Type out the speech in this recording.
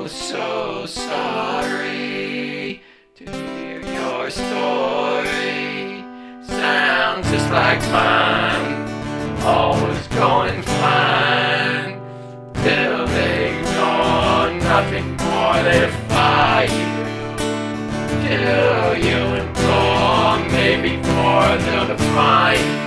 so sorry to hear your story. Sounds just like mine, all was going fine, till they ignore nothing more, they fire you, till you implore, maybe more, they'll define.